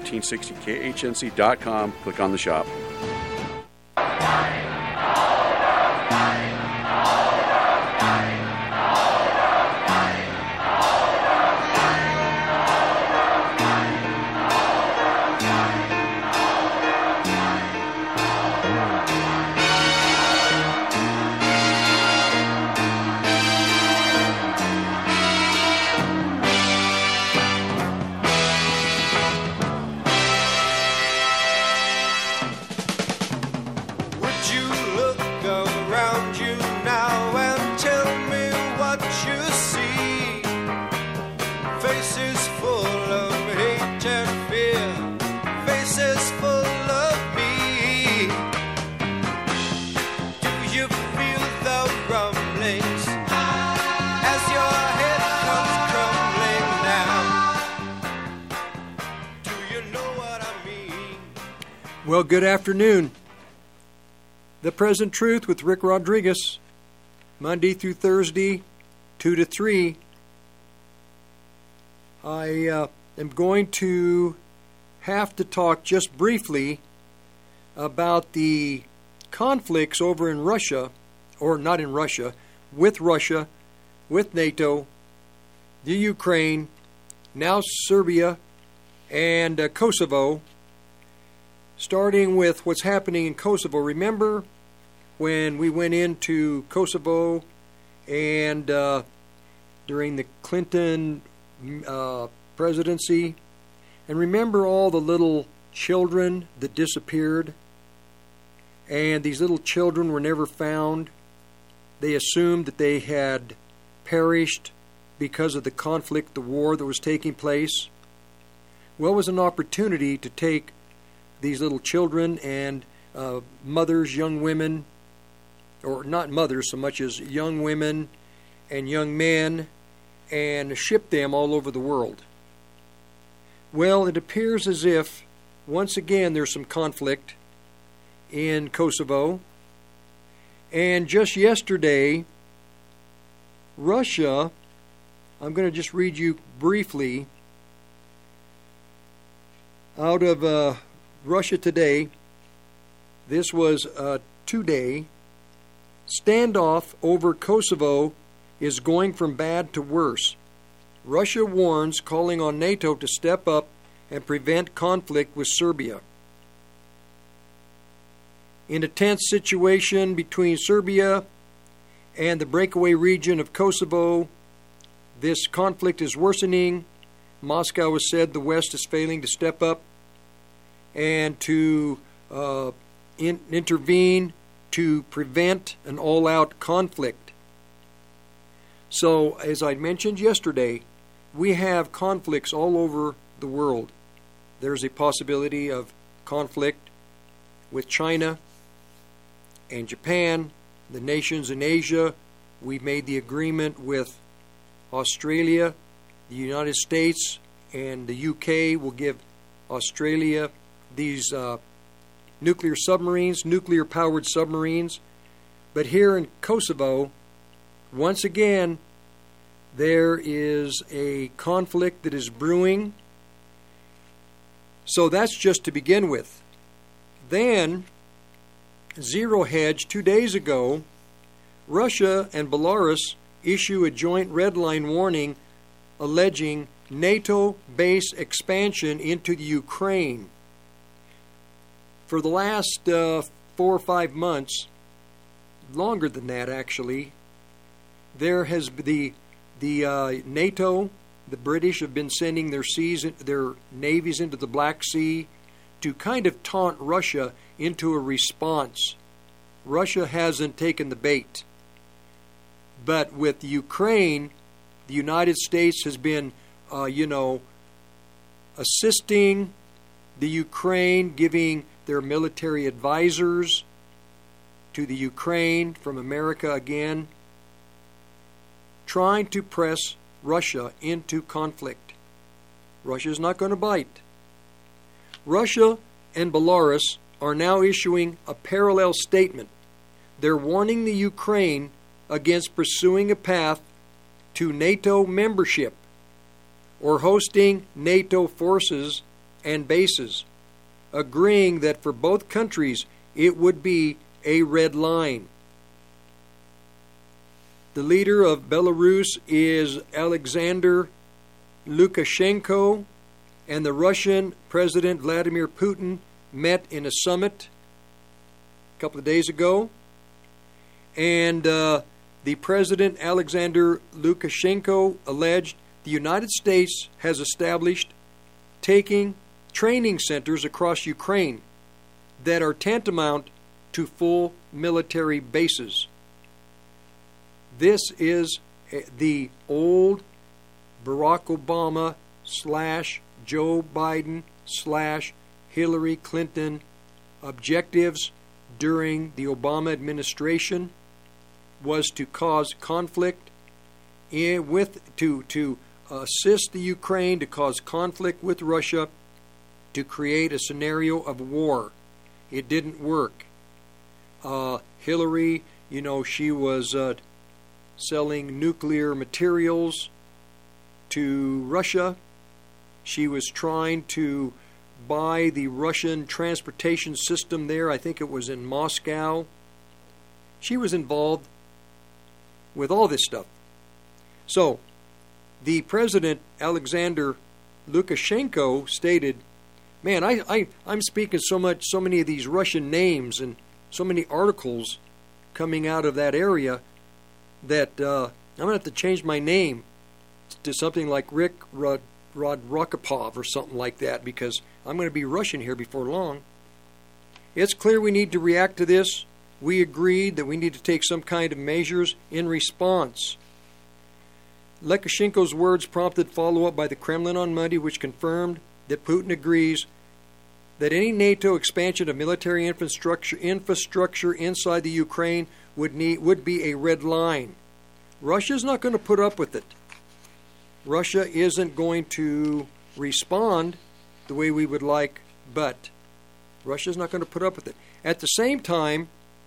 1360khnc.com. Click on the shop. Well, good afternoon. The Present Truth with Rick Rodriguez, Monday through Thursday, 2 to 3. I am going to have to talk just briefly about the conflicts over in Russia, or not in Russia, with NATO, the Ukraine, now Serbia, and Kosovo. Starting with what's happening in Kosovo. Remember when we went into Kosovo and during the Clinton presidency, and remember all the little children that disappeared, and these little children were never found. They assumed that they had perished because of the conflict, the war that was taking place. Well, it was an opportunity to take these little children and mothers, young women, or not mothers so much as young women and young men, and ship them all over the world. Well, it appears as if, once again, there's some conflict in Kosovo. And just yesterday, Russia, I'm going to just read you briefly out of Russia Today. This was a 2-day standoff over Kosovo is going from bad to worse. Russia warns, calling on NATO to step up and prevent conflict with Serbia. In a tense situation between Serbia and the breakaway region of Kosovo, this conflict is worsening. Moscow has said the West is failing to step up and to intervene to prevent an all-out conflict. So, as I mentioned yesterday, we have conflicts all over the world. There's a possibility of conflict with China and Japan, the nations in Asia. We've made the agreement with Australia, the United States, and the UK will give Australia these nuclear-powered submarines. But here in Kosovo, once again, there is a conflict that is brewing. So that's just to begin with. Then, Zero Hedge, 2 days ago, Russia and Belarus issue a joint red line warning alleging NATO base expansion into the Ukraine. For the last 4 or 5 months, longer than that actually, there has been the NATO, the British have been sending their navies into the Black Sea to kind of taunt Russia into a response. Russia hasn't taken the bait. But with Ukraine, the United States has been, assisting the Ukraine, giving their military advisors to the Ukraine from America again, trying to press Russia into conflict. Russia's not going to bite. Russia and Belarus are now issuing a parallel statement. They're warning the Ukraine against pursuing a path to NATO membership or hosting NATO forces and bases, agreeing that for both countries it would be a red line. The leader of Belarus is Alexander Lukashenko, and the Russian President Vladimir Putin met in a summit a couple of days ago. And the President Alexander Lukashenko alleged the United States has established training centers across Ukraine that are tantamount to full military bases. This is the old Barack Obama / Joe Biden / Hillary Clinton objectives during the Obama administration was to cause conflict to assist the Ukraine, to cause conflict with Russia, to create a scenario of war. It didn't work. Hillary, she was selling nuclear materials to Russia. She was trying to buy the Russian transportation system there. I think it was in Moscow. She was involved with all this stuff. So, the President, Alexander Lukashenko, stated, man, I'm speaking so many of these Russian names and so many articles coming out of that area that I'm going to have to change my name to something like Rick Rodrokopov or something like that, because I'm going to be Russian here before long. It's clear we need to react to this. We agreed that we need to take some kind of measures in response. Lukashenko's words prompted follow-up by the Kremlin on Monday, which confirmed that Putin agrees that any NATO expansion of military infrastructure inside the Ukraine would be a red line. Russia's not going to put up with it. Russia isn't going to respond the way we would like, but Russia's not going to put up with it. At the same time,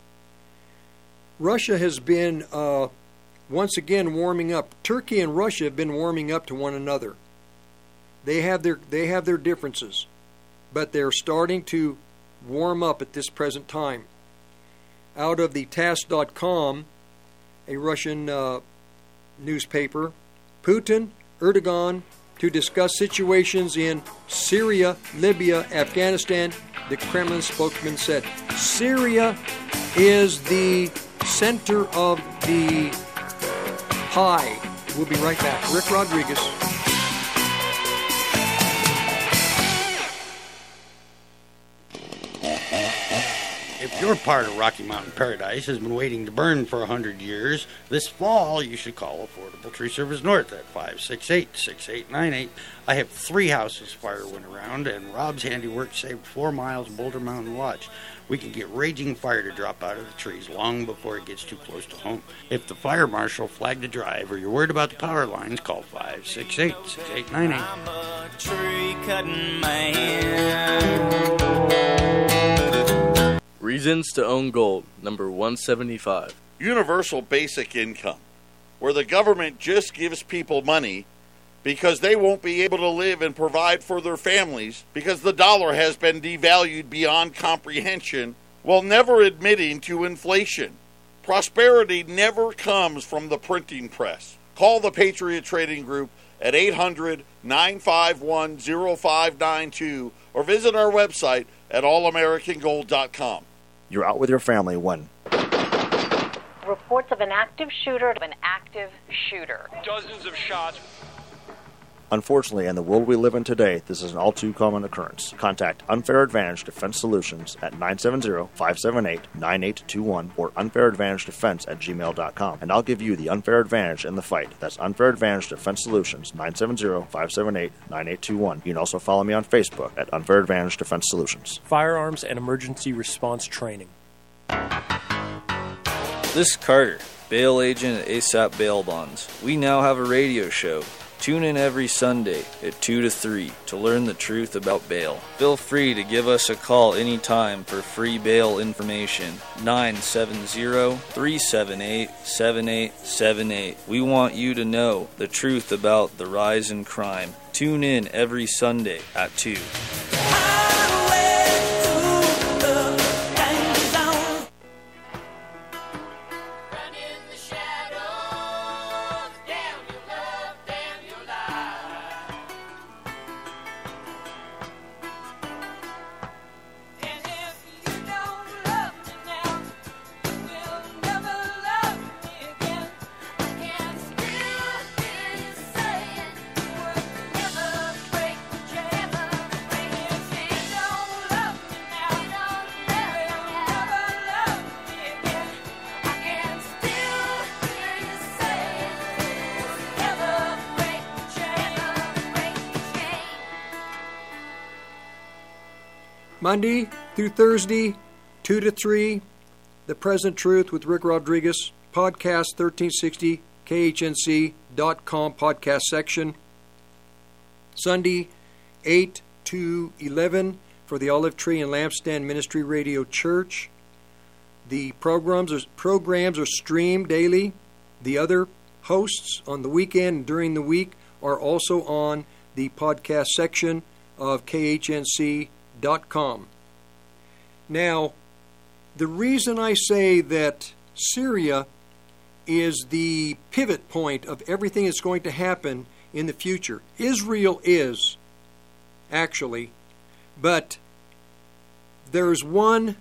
Russia has been once again warming up. Turkey and Russia have been warming up to one another. They have their differences, but they're starting to warm up at this present time. Out of the TASS.com, a Russian newspaper, Putin, Erdogan to discuss situations in Syria, Libya, Afghanistan. The Kremlin spokesman said Syria is the center of the pie. We'll be right back. Rick Rodriguez. If your part of Rocky Mountain Paradise has been waiting to burn for 100 years, this fall you should call Affordable Tree Service North at 568-6898. I have 3 houses fire went around, and Rob's handiwork saved 4 miles of Boulder Mountain Watch. We can get raging fire to drop out of the trees long before it gets too close to home. If the fire marshal flagged a drive or you're worried about the power lines, call 568-6898. I'm a tree cutting man. Reasons to Own Gold, number 175. Universal basic income, where the government just gives people money because they won't be able to live and provide for their families because the dollar has been devalued beyond comprehension, while never admitting to inflation. Prosperity never comes from the printing press. Call the Patriot Trading Group at 800-951-0592 or visit our website at allamericangold.com. You're out with your family when? Reports of an active shooter. Dozens of shots. Unfortunately, in the world we live in today, this is an all too common occurrence. Contact Unfair Advantage Defense Solutions at 970-578-9821 or unfairadvantagedefense@gmail.com, and I'll give you the unfair advantage in the fight. That's Unfair Advantage Defense Solutions, 970-578-9821. You can also follow me on Facebook at Unfair Advantage Defense Solutions. Firearms and emergency response training. This is Carter, bail agent at ASAP Bail Bonds. We now have a radio show. Tune in every Sunday at 2 to 3 to learn the truth about bail. Feel free to give us a call anytime for free bail information. 970-378-7878. We want you to know the truth about the rise in crime. Tune in every Sunday at 2. Monday through Thursday, 2 to 3, The Present Truth with Rick Rodriguez, podcast 1360, KHNC.com podcast section. Sunday, 8 to 11 for the Olive Tree and Lampstand Ministry Radio Church. The programs are streamed daily. The other hosts on the weekend and during the week are also on the podcast section of KHNC.com. Now, the reason I say that Syria is the pivot point of everything that's going to happen in the future. Israel is, actually, but there's one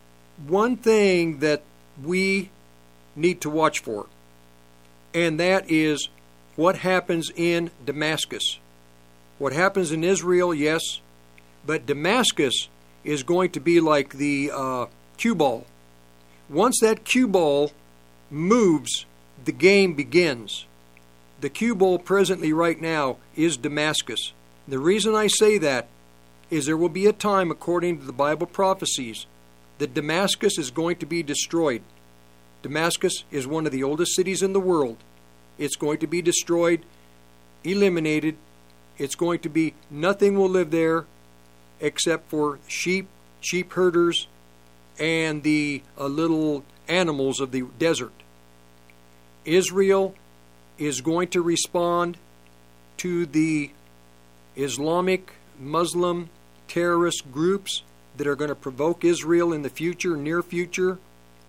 thing that we need to watch for, and that is what happens in Damascus. What happens in Israel, yes, but Damascus is going to be like the cue ball. Once that cue ball moves, the game begins. The cue ball presently right now is Damascus. The reason I say that is there will be a time, according to the Bible prophecies, that Damascus is going to be destroyed. Damascus is one of the oldest cities in the world. It's going to be destroyed, eliminated. It's going to be, nothing will live there except for sheep herders, and the little animals of the desert. Israel is going to respond to the Islamic, Muslim, terrorist groups that are going to provoke Israel in the future, near future.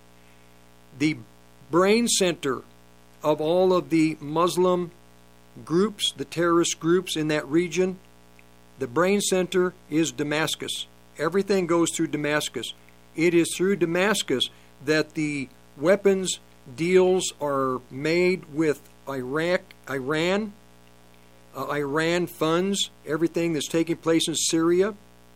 The brain center of all of the Muslim groups, the terrorist groups in that region, the brain center is Damascus. Everything goes through Damascus. It is through Damascus that the weapons deals are made with Iran funds everything that's taking place in Syria.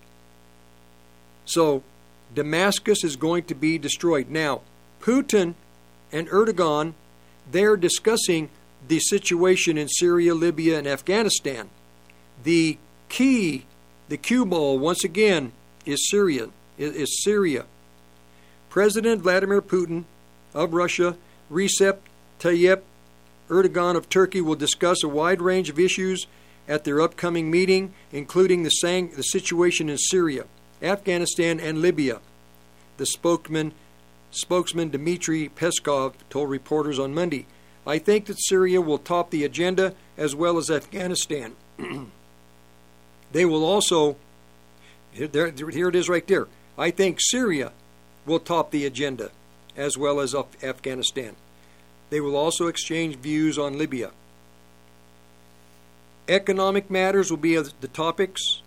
So Damascus is going to be destroyed. Now, Putin and Erdogan, they're discussing the situation in Syria, Libya, and Afghanistan. The key, the cue ball, once again, is Syria. President Vladimir Putin of Russia, Recep Tayyip Erdogan of Turkey will discuss a wide range of issues at their upcoming meeting, including the situation in Syria, Afghanistan, and Libya. The spokesman Dmitry Peskov told reporters on Monday, "I think that Syria will top the agenda as well as Afghanistan. They will also," here it is right there, "I think Syria will top the agenda as well as Afghanistan. They will also exchange views on Libya. Economic matters will be the topics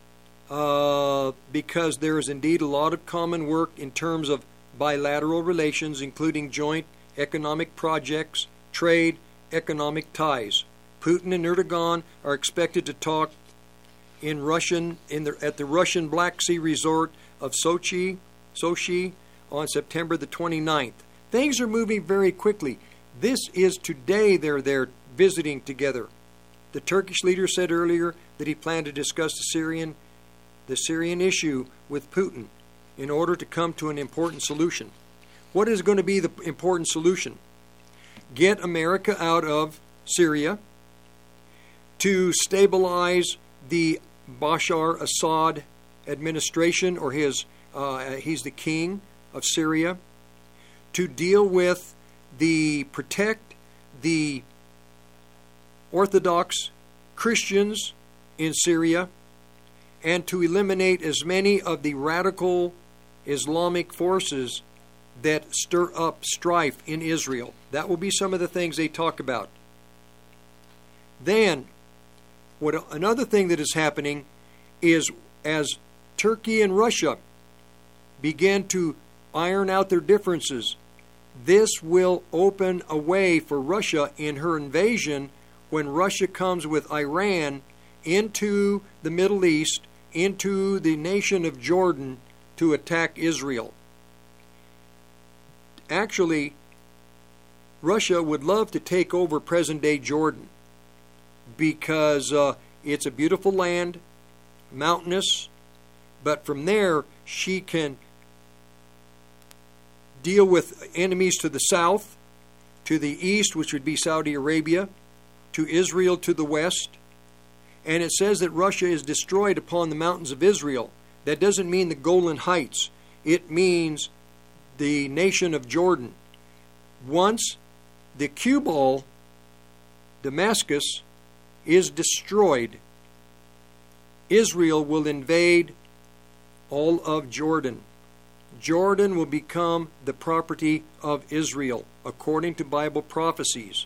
because there is indeed a lot of common work in terms of bilateral relations, including joint economic projects, trade, economic ties. Putin and Erdogan are expected to talk at the Russian Black Sea resort of Sochi on September the 29th. Things are moving very quickly. This is today they're there visiting together. The Turkish leader said earlier that he planned to discuss the Syrian issue with Putin in order to come to an important solution. What is going to be the important solution? Get America out of Syria, to stabilize the Bashar Assad administration, or he's the king of Syria, to deal with protect the Orthodox Christians in Syria, and to eliminate as many of the radical Islamic forces that stir up strife in Israel. That will be some of the things they talk about. Then, another thing that is happening is as Turkey and Russia begin to iron out their differences, this will open a way for Russia in her invasion when Russia comes with Iran into the Middle East, into the nation of Jordan to attack Israel. Actually, Russia would love to take over present-day Jordan because it's a beautiful land, mountainous, But from there, she can deal with enemies to the south, to the east, which would be Saudi Arabia, to Israel to the west. And it says that Russia is destroyed upon the mountains of Israel. That doesn't mean the Golan Heights. It means the nation of Jordan. Once the cue ball, Damascus, is destroyed, Israel will invade all of Jordan. Jordan will become the property of Israel, according to Bible prophecies.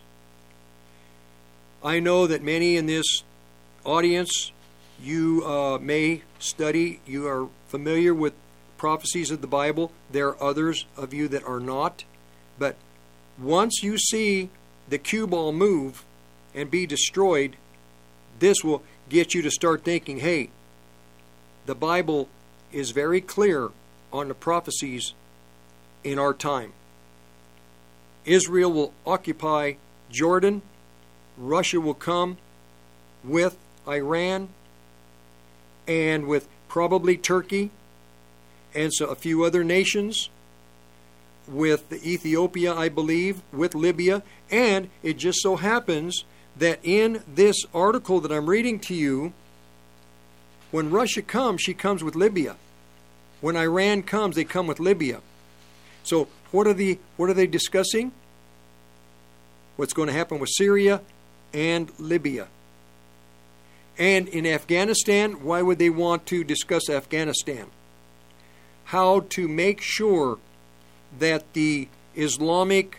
I know that many in this audience, you may study, you are familiar with prophecies of the Bible. There are others of you that are not. But once you see the cue ball move and be destroyed, this will get you to start thinking, hey, the Bible is very clear on the prophecies in our time. Israel will occupy Jordan. Russia will come with Iran and with probably Turkey and so a few other nations, with Ethiopia, I believe, with Libya. And it just so happens that in this article that I'm reading to you, when Russia comes, she comes with Libya. When Iran comes, they come with Libya. So what are they discussing? What's going to happen with Syria and Libya? And in Afghanistan, why would they want to discuss Afghanistan? How to make sure that the Islamic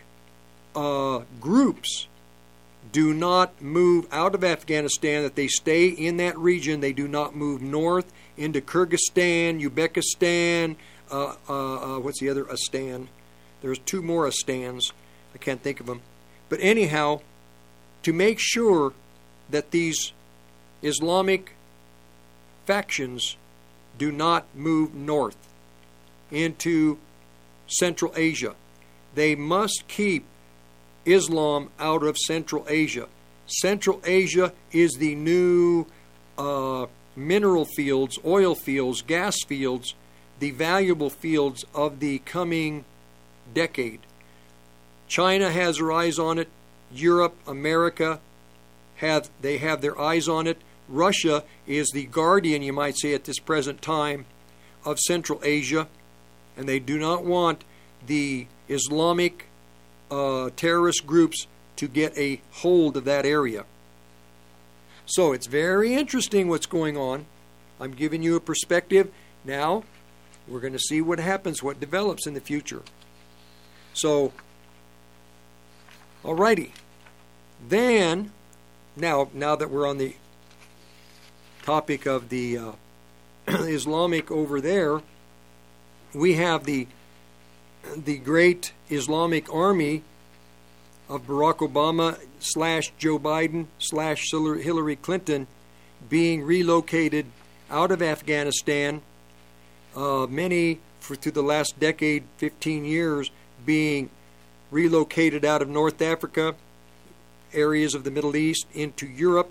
groups do not move out of Afghanistan, that they stay in that region. They do not move north into Kyrgyzstan, Uzbekistan, what's the other Astan? There's two more Astans. I can't think of them. But anyhow, to make sure that these Islamic factions do not move north into Central Asia. They must keep Islam out of Central Asia. Central Asia is the new mineral fields, oil fields, gas fields, the valuable fields of the coming decade. China has their eyes on it. Europe, America, have their eyes on it. Russia is the guardian, you might say, at this present time of Central Asia, and they do not want the Islamic terrorist groups to get a hold of that area. So it's very interesting what's going on. I'm giving you a perspective. Now we're going to see what happens, what develops in the future. So, alrighty. Then, now that we're on the topic of the Islamic over there, we have the great Islamic army of Barack Obama / Joe Biden / Hillary Clinton being relocated out of Afghanistan. Many through the last decade, 15 years, being relocated out of North Africa, areas of the Middle East, into Europe,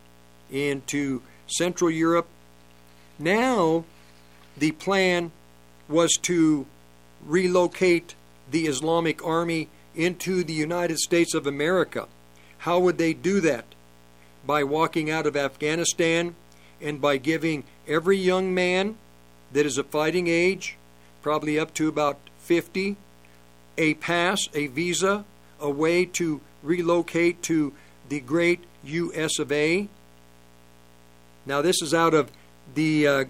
into Central Europe. Now, the plan was to relocate the Islamic army into the United States of America. How would they do that? By walking out of Afghanistan and by giving every young man that is of fighting age, probably up to about 50, a pass, a visa, a way to relocate to the great U.S. of A. Now this is out of the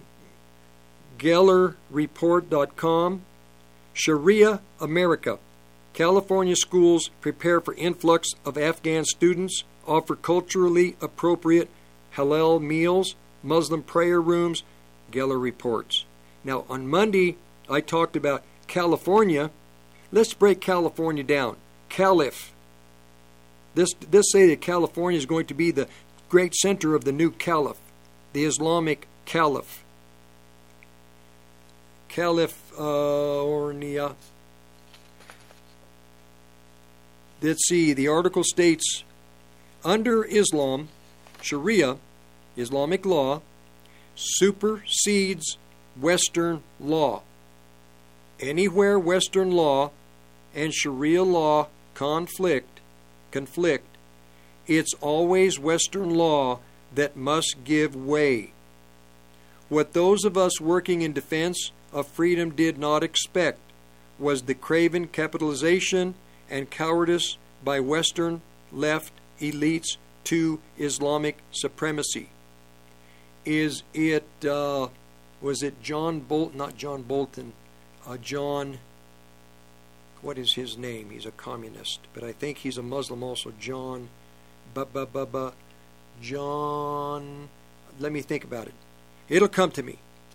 GellerReport.com. Sharia America. California schools prepare for influx of Afghan students, offer culturally appropriate halal meals, Muslim prayer rooms, Geller reports. Now, on Monday, I talked about California. Let's break California down. Caliph. This say that California is going to be the great center of the new caliph, the Islamic caliph. California. Let's see, the article states, under Islam, Sharia, Islamic law, supersedes Western law. Anywhere Western law and Sharia law conflict, it's always Western law that must give way. What those of us working in defense of freedom did not expect was the craven capitalization and cowardice by Western left elites to Islamic supremacy. Was it John Bolton? Not John Bolton. John, what is his name? He's a communist, but I think he's a Muslim also. John, let me think about it. It'll come to me.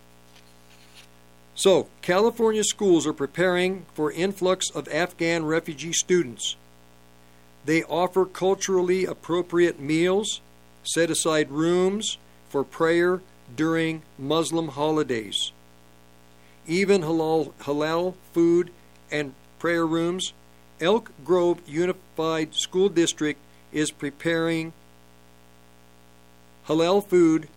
So, California schools are preparing for influx of Afghan refugee students. They offer culturally appropriate meals, set aside rooms for prayer during Muslim holidays. Even halal food and prayer rooms. Elk Grove Unified School District is preparing halal food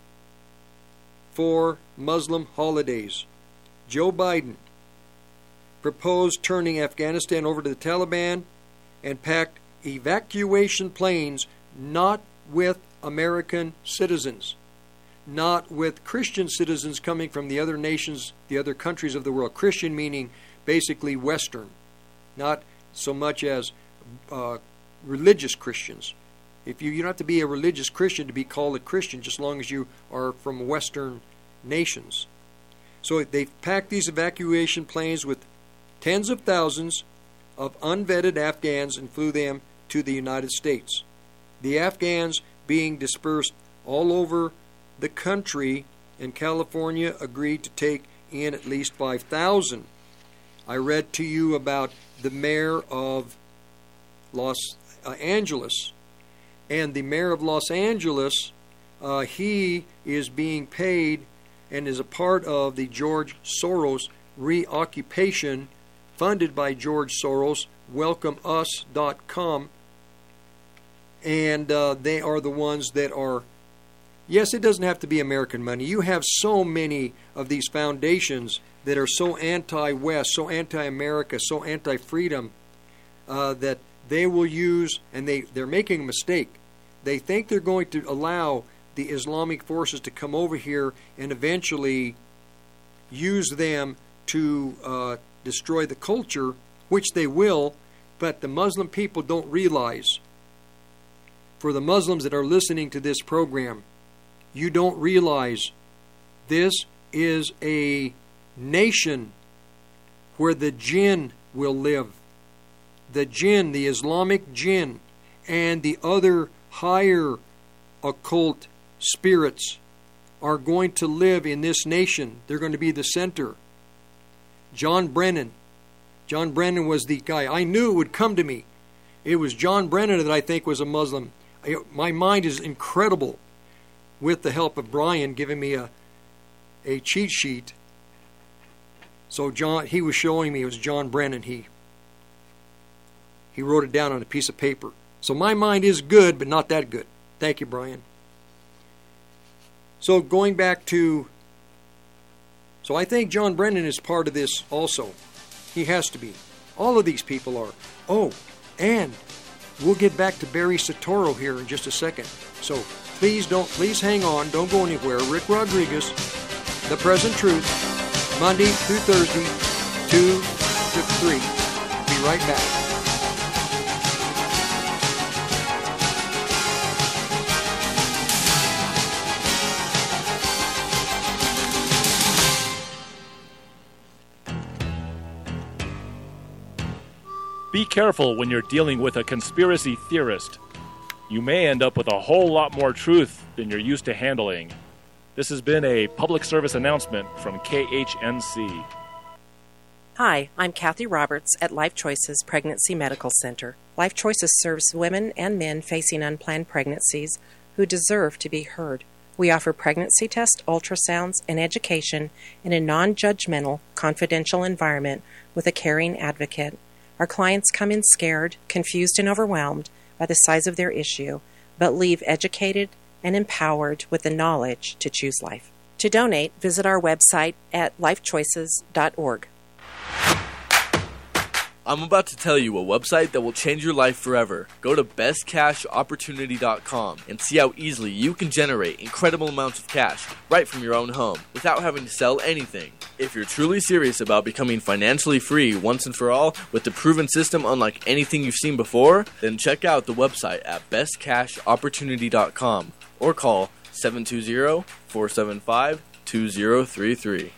for Muslim holidays. Joe Biden proposed turning Afghanistan over to the Taliban and packed evacuation planes not with American citizens, not with Christian citizens coming from the other nations, the other countries of the world. Christian meaning basically Western, not so much as religious Christians. If you don't have to be a religious Christian to be called a Christian, just as long as you are from Western nations. So they've packed these evacuation planes with tens of thousands of unvetted Afghans and flew them to the United States. The Afghans being dispersed all over the country, and California agreed to take in at least 5,000. I read to you about the mayor of Los Angeles. And the mayor of Los Angeles, he is being paid and is a part of the George Soros reoccupation funded by George Soros, WelcomeUs.com. And they are the ones that are, yes, it doesn't have to be American money. You have so many of these foundations that are so anti-West, so anti-America, so anti-freedom, that they will use, and they're making a mistake. They think they're going to allow the Islamic forces to come over here and eventually use them to destroy the culture, which they will, but the Muslim people don't realize. For the Muslims that are listening to this program, you don't realize this is a nation where the jinn will live. The jinn, the Islamic jinn, and the other higher occult spirits are going to live in this nation. They're going to be the center. John Brennan was the guy. I knew it would come to me. It was John Brennan that I think was a Muslim. My mind is incredible, with the help of Brian giving me a cheat sheet. So he was showing me it was John Brennan. He wrote it down on a piece of paper. So my mind is good, but not that good. Thank you, Brian. So going back to... So I think John Brennan is part of this also. He has to be. All of these people are. Oh, and we'll get back to Barry Soetoro here in just a second. So please hang on. Don't go anywhere. Rick Rodriguez, The Present Truth, Monday through Thursday, 2 to 3. Be right back. Be careful when you're dealing with a conspiracy theorist. You may end up with a whole lot more truth than you're used to handling. This has been a public service announcement from KHNC. Hi, I'm Kathy Roberts at Life Choices Pregnancy Medical Center. Life Choices serves women and men facing unplanned pregnancies who deserve to be heard. We offer pregnancy tests, ultrasounds, and education in a non-judgmental, confidential environment with a caring advocate. Our clients come in scared, confused, and overwhelmed by the size of their issue, but leave educated and empowered with the knowledge to choose life. To donate, visit our website at lifechoices.org. I'm about to tell you a website that will change your life forever. Go to bestcashopportunity.com and see how easily you can generate incredible amounts of cash right from your own home without having to sell anything. If you're truly serious about becoming financially free once and for all with the proven system unlike anything you've seen before, then check out the website at bestcashopportunity.com or call 720-475-2033.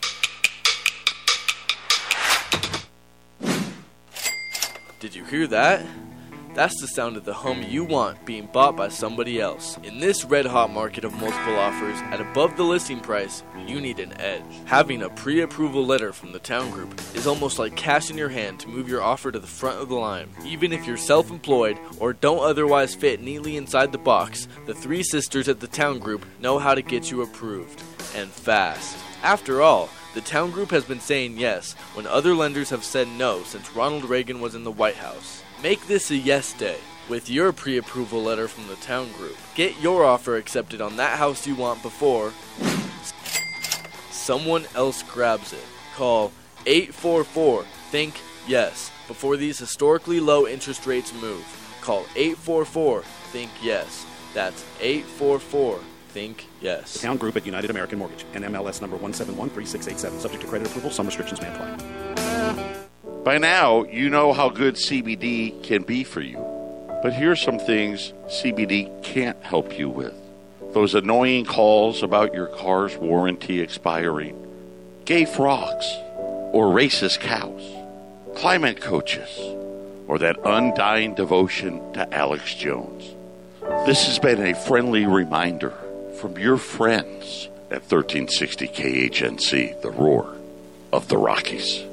Did you hear that? That's the sound of the home you want being bought by somebody else. In this red-hot market of multiple offers at above the listing price, you need an edge. Having a pre-approval letter from the Town Group is almost like cash in your hand to move your offer to the front of the line. Even if you're self-employed or don't otherwise fit neatly inside the box, the three sisters at the Town Group know how to get you approved. And fast. After all, the Town Group has been saying yes when other lenders have said no since Ronald Reagan was in the White House. Make this a yes day with your pre-approval letter from the Town Group. Get your offer accepted on that house you want before someone else grabs it. Call 844-THINK-YES before these historically low interest rates move. Call 844-THINK-YES. That's 844-THINK-YES. The Town Group at United American Mortgage, NMLS number 1713687, subject to credit approval. Some restrictions may apply. By now, you know how good CBD can be for you. But here's some things CBD can't help you with. Those annoying calls about your car's warranty expiring, gay frogs, or racist cows, climate coaches, or that undying devotion to Alex Jones. This has been a friendly reminder from your friends at 1360 KHNC, the roar of the Rockies.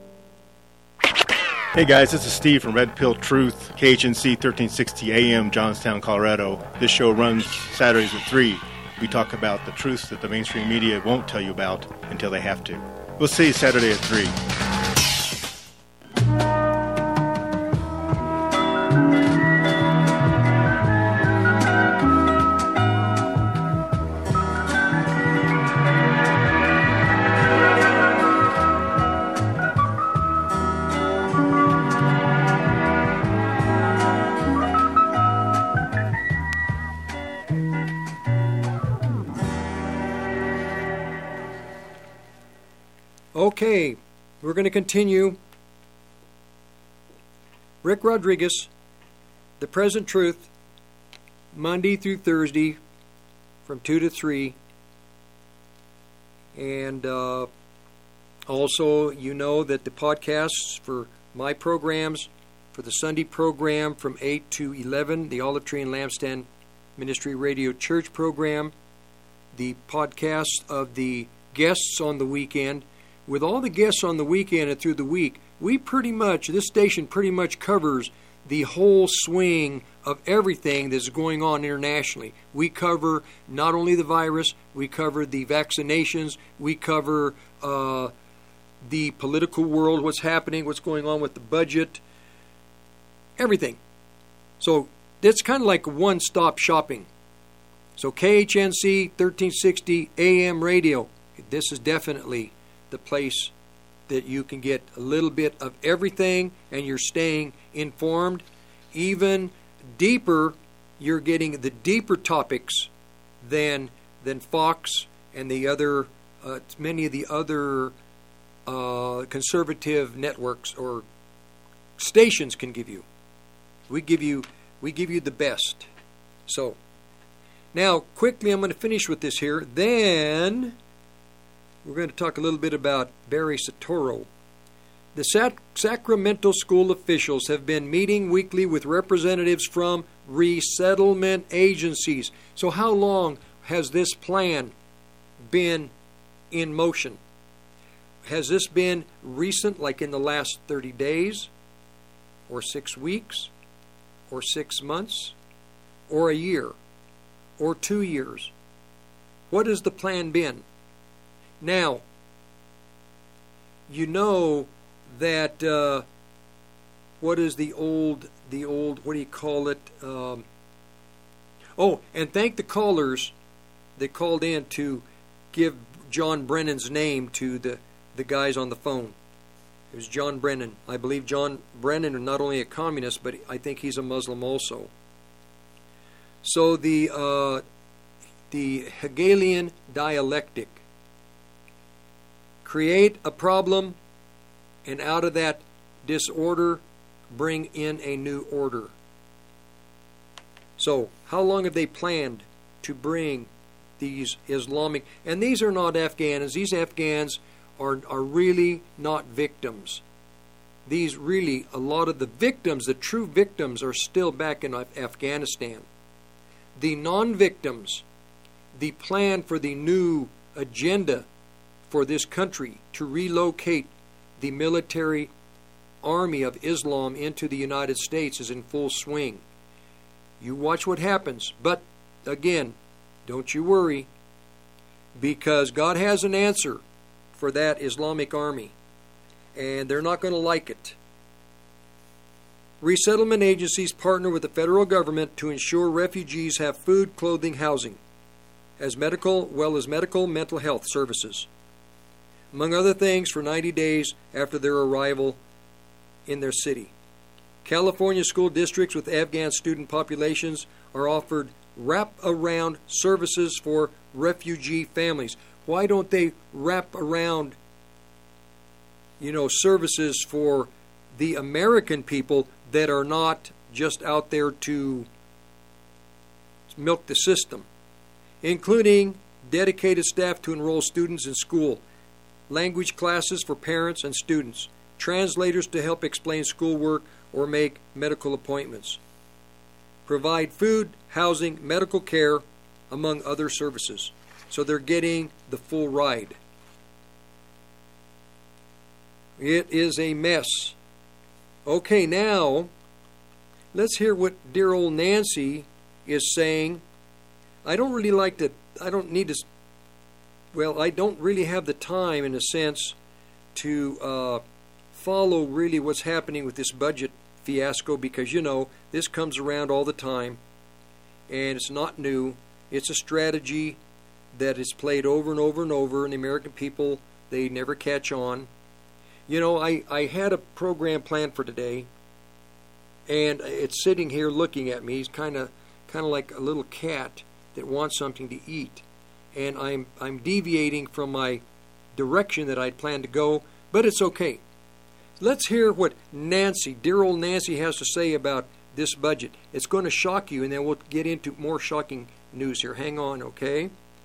Hey guys, this is Steve from Red Pill Truth, KHNC 1360 AM, Johnstown, Colorado. This show runs Saturdays at 3. We talk about the truths that the mainstream media won't tell you about until they have to. We'll see you Saturday at 3. Okay, we're going to continue. Rick Rodriguez, The Present Truth, Monday through Thursday from 2 to 3. And also, you know that the podcasts for my programs, for the Sunday program from 8 to 11, the Olive Tree and Lampstand Ministry Radio Church program, the podcast of the guests on the weekend. With all the guests on the weekend and through the week, this station pretty much covers the whole swing of everything that's going on internationally. We cover not only the virus, we cover the vaccinations, we cover the political world, what's happening, what's going on with the budget, everything. So that's kind of like one-stop shopping. So KHNC 1360 AM radio, this is definitely the place that you can get a little bit of everything and you're staying informed. Even deeper, you're getting the deeper topics than Fox and the other many of the other conservative networks or stations can give you. We give you the best. So now quickly I'm going to finish with this here. Then we're going to talk a little bit about Barry Soetoro. The Sacramento school officials have been meeting weekly with representatives from resettlement agencies. So how long has this plan been in motion? Has this been recent, like in the last 30 days, or 6 weeks, or 6 months, or a year, or 2 years? What has the plan been? Now, you know that, what is the old, what do you call it? And thank the callers that called in to give John Brennan's name to the guys on the phone. It was John Brennan. I believe John Brennan is not only a communist, but I think he's a Muslim also. So the Hegelian dialectic. Create a problem, and out of that disorder, bring in a new order. So, how long have they planned to bring these Islamic... And these are not Afghans. These Afghans are really not victims. These really, a lot of the victims, the true victims, are still back in Afghanistan. The non-victims, the plan for the new agenda for this country to relocate the military army of Islam into the United States is in full swing. You watch what happens. But, again, don't you worry, because God has an answer for that Islamic army, and they're not going to like it. Resettlement agencies partner with the federal government to ensure refugees have food, clothing, housing, as medical mental health services, among other things, for 90 days after their arrival in their city. California school districts with Afghan student populations are offered wrap-around services for refugee families. Why don't they wrap around, services for the American people that are not just out there to milk the system, including dedicated staff to enroll students in school, language classes for parents and students, translators to help explain schoolwork or make medical appointments, provide food, housing, medical care, among other services. So they're getting the full ride. It is a mess. Okay, now let's hear what dear old Nancy is saying. I don't really have the time, in a sense, to follow really what's happening with this budget fiasco, because, this comes around all the time, and it's not new. It's a strategy that is played over and over and over, and the American people, they never catch on. I had a program planned for today, and it's sitting here looking at me. He's kind of like a little cat that wants something to eat, and I'm deviating from my direction that I'd planned to go, but it's okay. Let's hear what Nancy, dear old Nancy, has to say about this budget. It's going to shock you, and then we'll get into more shocking news here. Hang on, okay?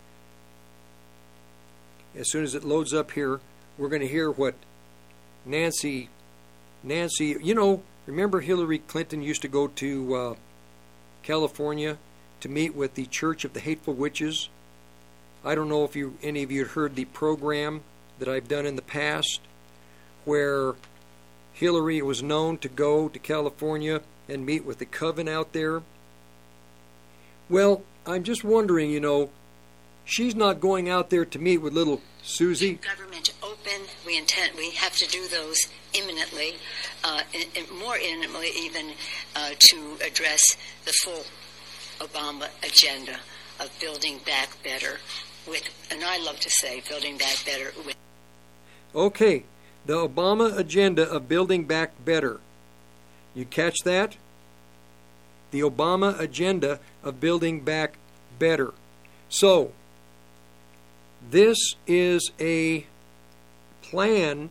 As soon as it loads up here, we're going to hear what Nancy, remember Hillary Clinton used to go to California to meet with the Church of the Hateful Witches? I don't know if any of you had heard the program that I've done in the past, where Hillary was known to go to California and meet with the coven out there. Well, I'm just wondering, she's not going out there to meet with little Susie. Government open. We have to do those imminently, more imminently even, to address the full Obama agenda of building back better and I love to say building back better with. Okay, the Obama agenda of building back better. You catch that? The Obama agenda of building back better. So, this is a plan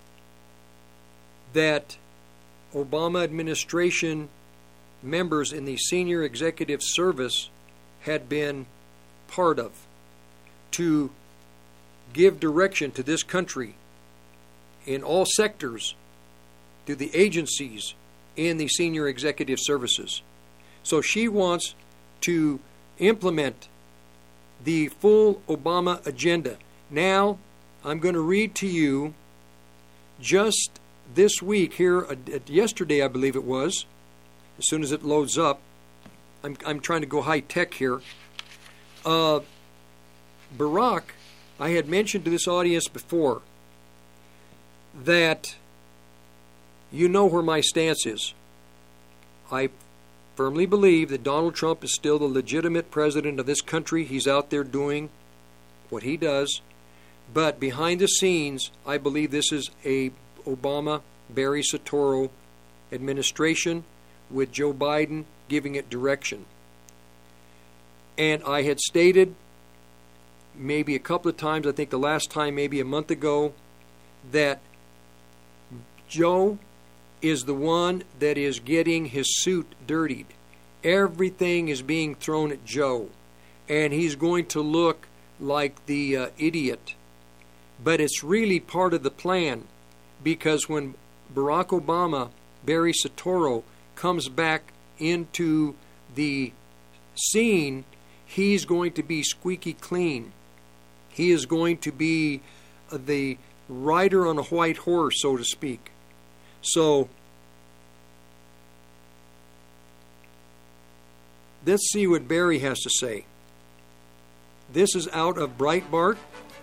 that Obama administration members in the senior executive service had been part of, to give direction to this country in all sectors to the agencies in the senior executive services. So she wants to implement the full Obama agenda. Now, I'm going to read to you just this week here, yesterday I believe it was, as soon as it loads up. I'm trying to go high tech here. Barack, I had mentioned to this audience before that you know where my stance is. I firmly believe that Donald Trump is still the legitimate president of this country. He's out there doing what he does. But behind the scenes, I believe this is a Obama, Barry Soetoro administration with Joe Biden giving it direction. And I had stated maybe a couple of times, I think the last time maybe a month ago, that Joe is the one that is getting his suit dirtied. Everything is being thrown at Joe, and he's going to look like the idiot. But it's really part of the plan, because when Barack Obama, Barry Soetoro, comes back into the scene, he's going to be squeaky clean. He is going to be the rider on a white horse, so to speak. So, let's see what Barry has to say. This is out of Breitbart.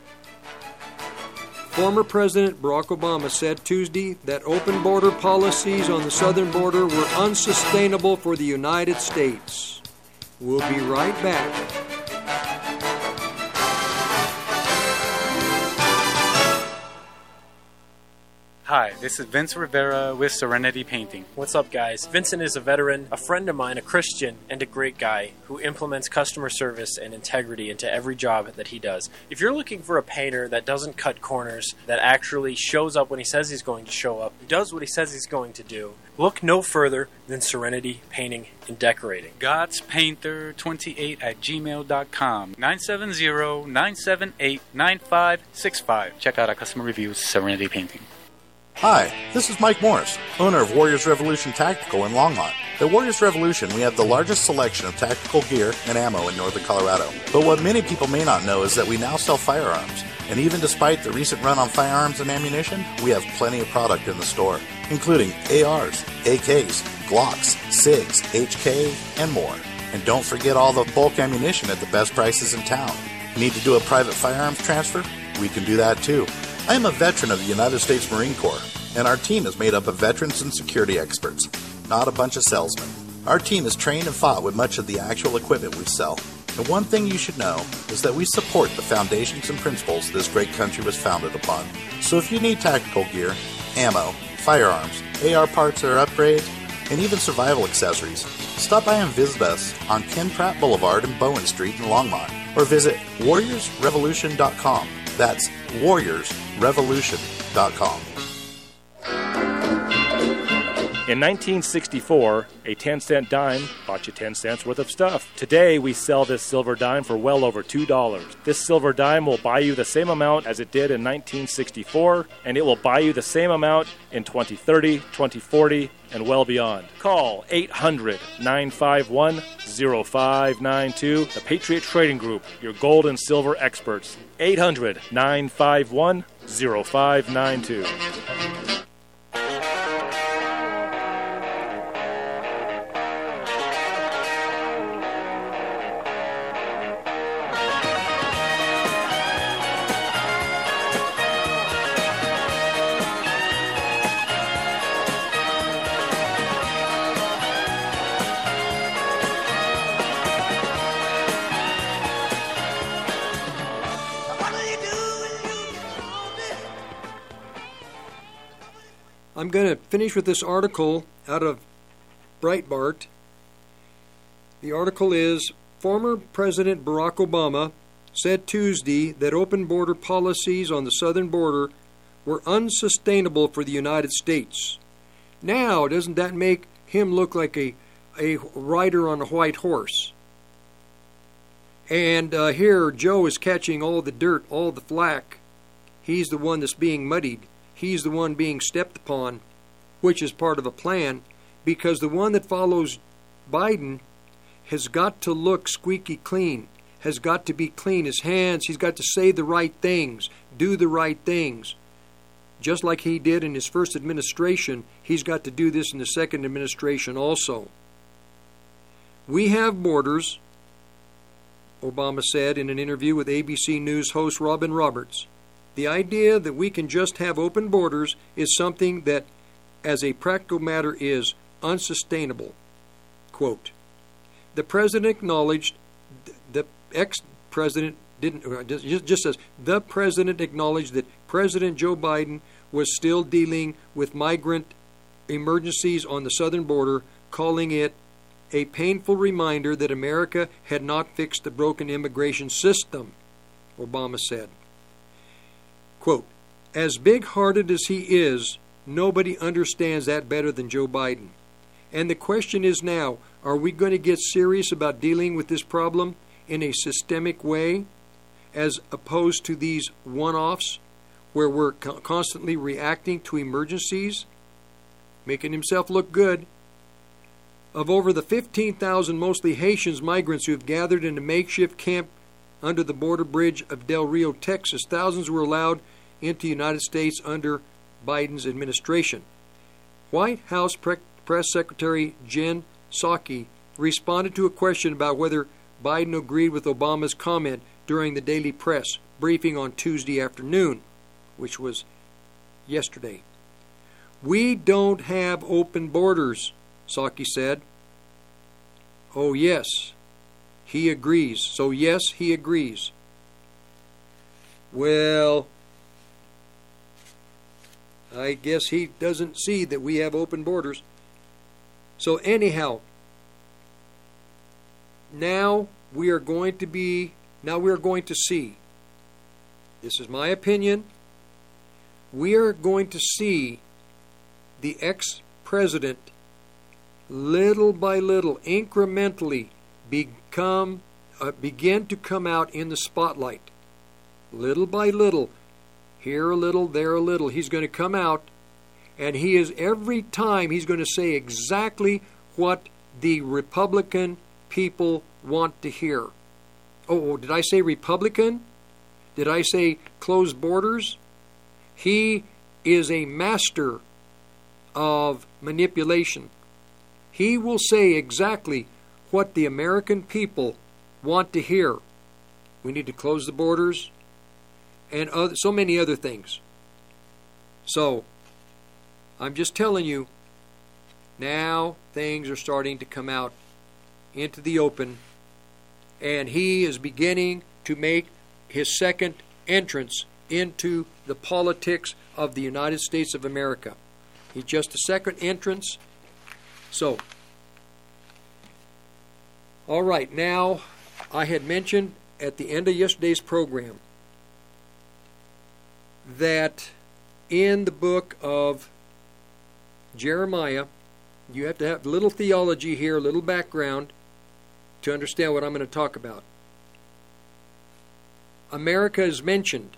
Former President Barack Obama said Tuesday that open border policies on the southern border were unsustainable for the United States. We'll be right back. Hi, this is Vince Rivera with Serenity Painting. What's up, guys? Vincent is a veteran, a friend of mine, a Christian, and a great guy who implements customer service and integrity into every job that he does. If you're looking for a painter that doesn't cut corners, that actually shows up when he says he's going to show up, does what he says he's going to do, look no further than Serenity Painting and Decorating. GodsPainter28@gmail.com. 970-978-9565. Check out our customer reviews, Serenity Painting. Hi, this is Mike Morris, owner of Warriors Revolution Tactical in Longmont. At Warriors Revolution, we have the largest selection of tactical gear and ammo in northern Colorado. But what many people may not know is that we now sell firearms. And even despite the recent run on firearms and ammunition, we have plenty of product in the store, including ARs, AKs, Glocks, SIGs, HK, and more. And don't forget all the bulk ammunition at the best prices in town. Need to do a private firearms transfer? We can do that too. I am a veteran of the United States Marine Corps, and our team is made up of veterans and security experts, not a bunch of salesmen. Our team is trained and fought with much of the actual equipment we sell. And one thing you should know is that we support the foundations and principles this great country was founded upon. So if you need tactical gear, ammo, firearms, AR parts or upgrades, and even survival accessories, stop by and visit us on Ken Pratt Boulevard and Bowen Street in Longmont, or visit warriorsrevolution.com. That's warriorsrevolution.com. In 1964, a 10-cent dime bought you 10 cents worth of stuff. Today, we sell this silver dime for well over $2. This silver dime will buy you the same amount as it did in 1964, and it will buy you the same amount in 2030, 2040, and well beyond. Call 800-951-0592, the Patriot Trading Group, your gold and silver experts. 800-951-0592. I'm going to finish with this article out of Breitbart. The article is, former President Barack Obama said Tuesday that open border policies on the southern border were unsustainable for the United States. Now, doesn't that make him look like a rider on a white horse? And here Joe is catching all the dirt, all the flack. He's the one that's being muddied. He's the one being stepped upon, which is part of a plan, because the one that follows Biden has got to look squeaky clean, has got to be clean. His hands, he's got to say the right things, do the right things. Just like he did in his first administration, he's got to do this in the second administration also. We have borders, Obama said in an interview with ABC News host Robin Roberts. The idea that we can just have open borders is something that, as a practical matter, is unsustainable. Quote, the president acknowledged, the ex-president just says the president acknowledged that President Joe Biden was still dealing with migrant emergencies on the southern border, calling it a painful reminder that America had not fixed the broken immigration system, Obama said. Quote, as big-hearted as he is, nobody understands that better than Joe Biden. And the question is now, are we going to get serious about dealing with this problem in a systemic way, as opposed to these one-offs where we're constantly reacting to emergencies, making himself look good? Of over the 15,000 mostly Haitians migrants who have gathered in a makeshift camp under the border bridge of Del Rio, Texas, thousands were allowed into the United States under Biden's administration. White House Press Secretary Jen Psaki responded to a question about whether Biden agreed with Obama's comment during the daily press briefing on Tuesday afternoon, which was yesterday. We don't have open borders, Psaki said. Oh, yes, he agrees. So, yes, he agrees. Well, I guess he doesn't see that we have open borders. So, anyhow, now we are going to see, this is my opinion, we are going to see the ex-president little by little, incrementally begin to come out in the spotlight. Little by little, here a little, there a little. He's going to come out, and every time he's going to say exactly what the Republican people want to hear. Oh, did I say Republican? Did I say closed borders? He is a master of manipulation. He will say exactly what the American people want to hear. We need to close the borders and so many other things. So, I'm just telling you, now things are starting to come out into the open, and he is beginning to make his second entrance into the politics of the United States of America. He's just a second entrance. So, all right, now I had mentioned at the end of yesterday's program that in the book of Jeremiah, you have to have a little theology here, a little background to understand what I'm going to talk about. America is mentioned,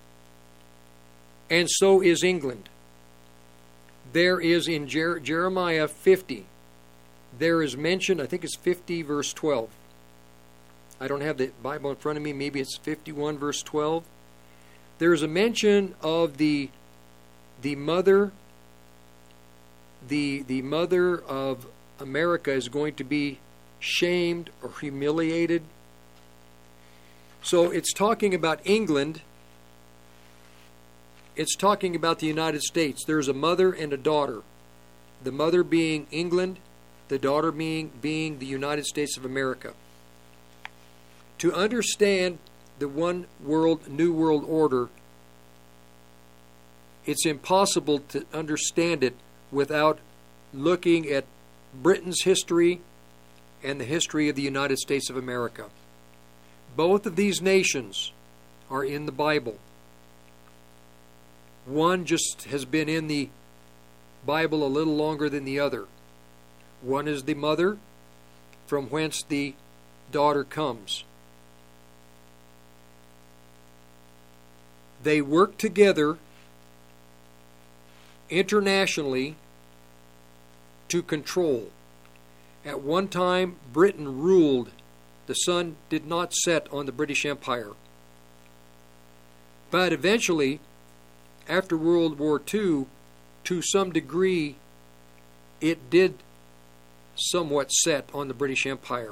and so is England. There is in Jeremiah 50, there is mentioned, I think it's 50 verse 12. I don't have the Bible in front of me, maybe it's 51 verse 12. There is a mention of the mother of America is going to be shamed or humiliated. So it's talking about England. It's talking about the United States. There's a mother and a daughter. The mother being England, the daughter being the United States of America. To understand the one world, new world order, it's impossible to understand it without looking at Britain's history and the history of the United States of America. Both of these nations are in the Bible. One just has been in the Bible a little longer than the other. One is the mother, from whence the daughter comes. They work together internationally to control. At one time, Britain ruled. The sun did not set on the British Empire. But eventually, after World War II, to some degree, it did somewhat set on the British Empire.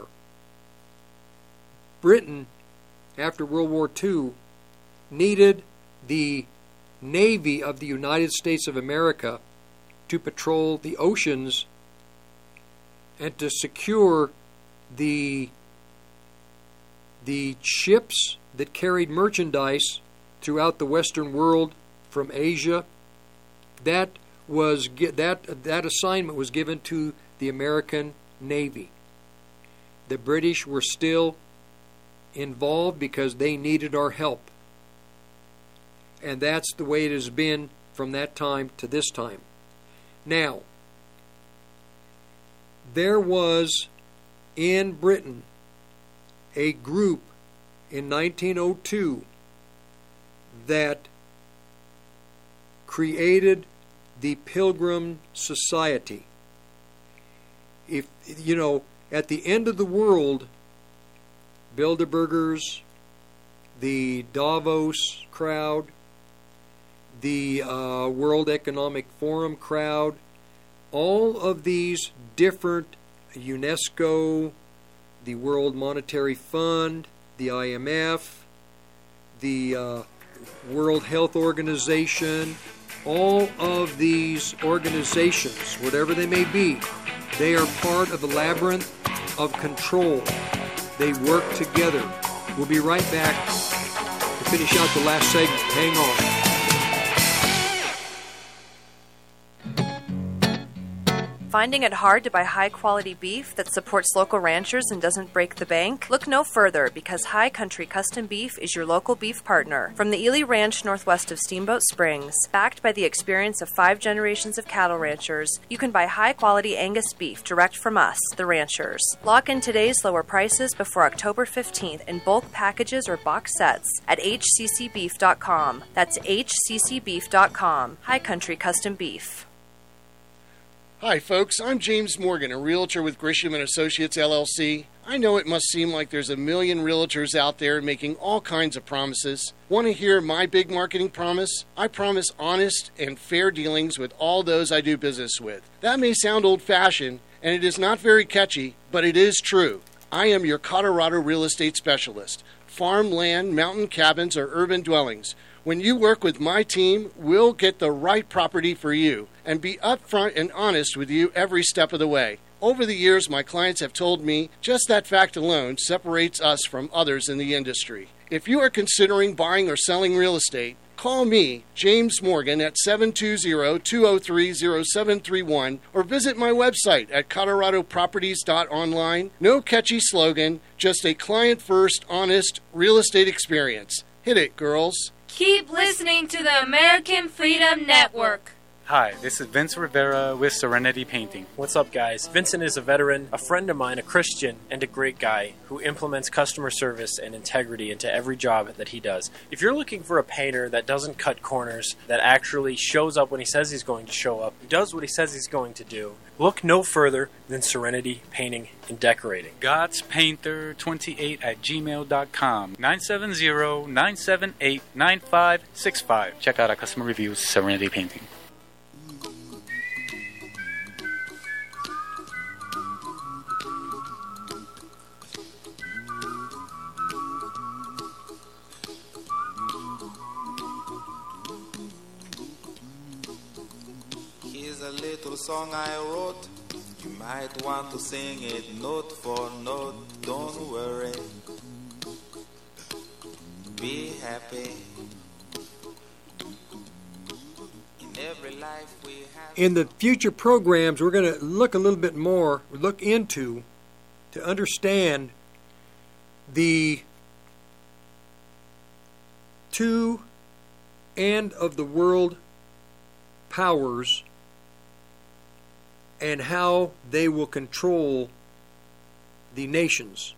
Britain, after World War II, needed the Navy of the United States of America to patrol the oceans and to secure the ships that carried merchandise throughout the Western world from Asia. That assignment was given to the American Navy. The British were still involved because they needed our help. And that's the way it has been from that time to this time. Now, there was in Britain a group in 1902 that created the Pilgrim Society. If you know, at the end of the world, Bilderbergers, the Davos crowd, the World Economic Forum crowd, all of these different, UNESCO, the World Monetary Fund, the IMF, the World Health Organization, all of these organizations, whatever they may be, they are part of a labyrinth of control. They work together. We'll be right back to finish out the last segment. Hang on. Finding it hard to buy high-quality beef that supports local ranchers and doesn't break the bank? Look no further, because High Country Custom Beef is your local beef partner. From the Ely Ranch northwest of Steamboat Springs, backed by the experience of 5 generations of cattle ranchers, you can buy high-quality Angus beef direct from us, the ranchers. Lock in today's lower prices before October 15th in bulk packages or box sets at hccbeef.com. That's hccbeef.com. High Country Custom Beef. Hi folks, I'm James Morgan, a realtor with Grisham & Associates LLC. I know it must seem like there's a million realtors out there making all kinds of promises. Want to hear my big marketing promise? I promise honest and fair dealings with all those I do business with. That may sound old-fashioned, and it is not very catchy, but it is true. I am your Colorado real estate specialist. Farm land, mountain cabins, or urban dwellings. When you work with my team, we'll get the right property for you and be upfront and honest with you every step of the way. Over the years, my clients have told me just that fact alone separates us from others in the industry. If you are considering buying or selling real estate, call me, James Morgan, at 720-203-0731 or visit my website at coloradoproperties.online. No catchy slogan, just a client-first, honest real estate experience. Hit it, girls. Keep listening to the American Freedom Network. Hi, this is Vince Rivera with Serenity Painting. What's up, guys? Vincent is a veteran, a friend of mine, a Christian, and a great guy who implements customer service and integrity into every job that he does. If you're looking for a painter that doesn't cut corners, that actually shows up when he says he's going to show up, does what he says he's going to do, look no further than Serenity Painting and Decorating. GodsPainter28@gmail.com. 970-978-9565. Check out our customer reviews, Serenity Painting. A little song I wrote, you might want to sing it note for note. Don't worry, be happy. In every life we have. In the future programs, we're going to look a little bit more, look into, to understand the two end of the world powers and how they will control the nations.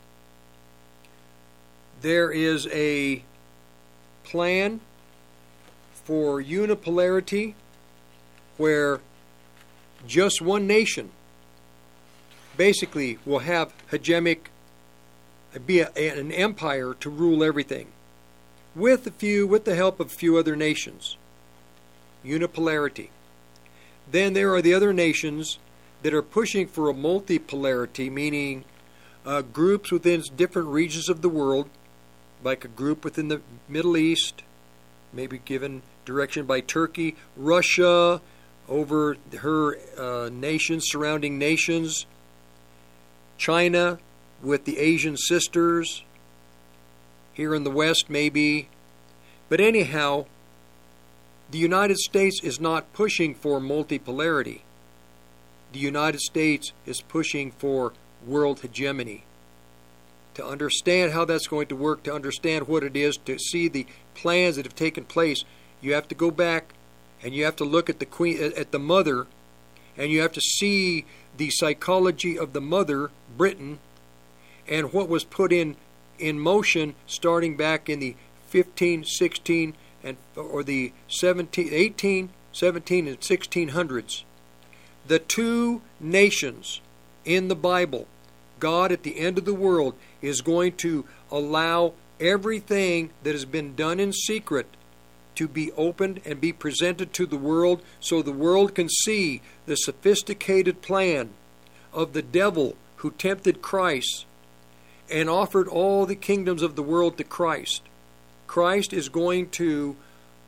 There is a plan for unipolarity where just one nation basically will have hegemonic, be an empire to rule everything, with the help of a few other nations. Unipolarity. Then there are the other nations that are pushing for a multipolarity, meaning groups within different regions of the world, like a group within the Middle East, maybe given direction by Turkey, Russia over her nations, surrounding nations, China with the Asian sisters, Here in the West, maybe. But anyhow, the United States is not pushing for multipolarity. The United States is pushing for world hegemony. To understand how that's going to work, to understand what it is, to see the plans that have taken place, you have to go back and you have to look at the Queen, at the mother, and you have to see the psychology of the mother, Britain, and what was put in motion starting back in the 15, 16, or the 17, 18, 17, and 1600s. The two nations in the Bible, God at the end of the world is going to allow everything that has been done in secret to be opened and be presented to the world so the world can see the sophisticated plan of the devil who tempted Christ and offered all the kingdoms of the world to Christ. Christ is going to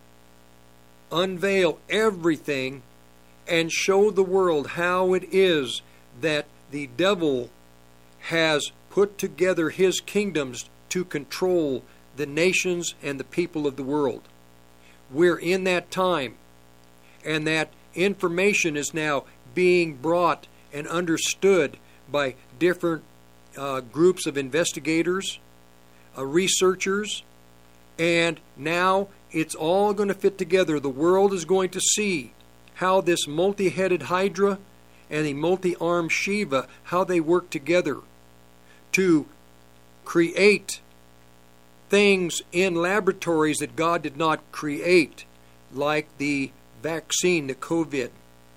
unveil everything and show the world how it is that the devil has put together his kingdoms to control the nations and the people of the world. We're in that time, and that information is now being brought and understood by different groups of investigators, researchers, and now it's all going to fit together. The world is going to see how this multi-headed Hydra and the multi-armed Shiva, how they work together to create things in laboratories that God did not create, like the vaccine, the COVID,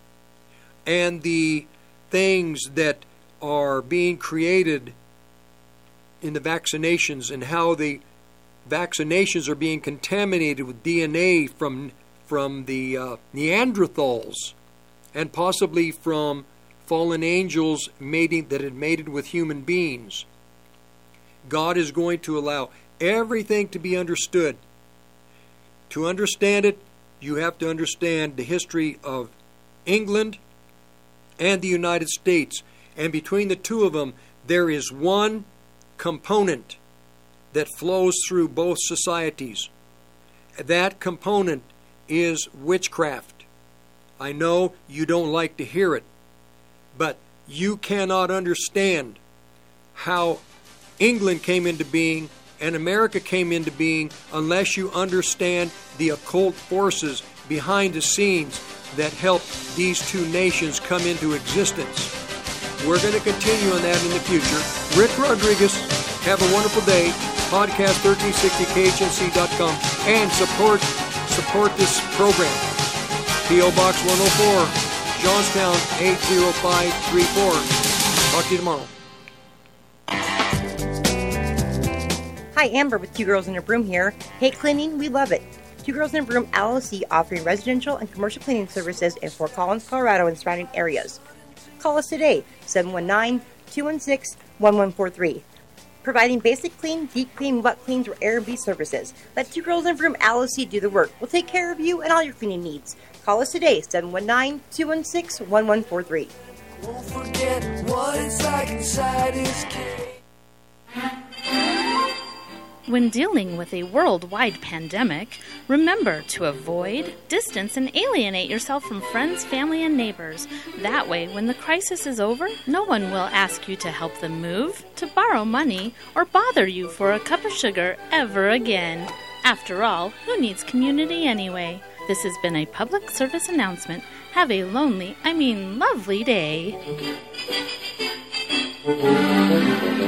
and the things that are being created in the vaccinations, and how the vaccinations are being contaminated with DNA from the Neanderthals, and possibly from fallen angels that had mated with human beings. God is going to allow everything to be understood. To understand it, you have to understand the history of England and the United States. And between the two of them, there is one component that flows through both societies. That component is witchcraft. I know you don't like to hear it, but you cannot understand how England came into being and America came into being unless you understand the occult forces behind the scenes that helped these two nations come into existence. We're going to continue on that in the future. Rick Rodriguez, have a wonderful day. Podcast 1360khnc.com, and support this program. P.O. Box 104, Johnstown 80534. Talk to you tomorrow. Hi, Amber with Two Girls and a Broom here. Hate cleaning? We love it. Two Girls and a Broom LLC, offering residential and commercial cleaning services in Fort Collins, Colorado and surrounding areas. Call us today, 719-216-1143. Providing basic clean, deep clean, wet cleans, or Air&B services. Let Two Girls and a Broom LLC do the work. We'll take care of you and all your cleaning needs. Call us today, 719-216-1143. Won't forget what it's like inside his cave. When dealing with a worldwide pandemic, remember to avoid, distance, and alienate yourself from friends, family, and neighbors. That way, when the crisis is over, no one will ask you to help them move, to borrow money, or bother you for a cup of sugar ever again. After all, who needs community anyway? This has been a public service announcement. Have a lovely day.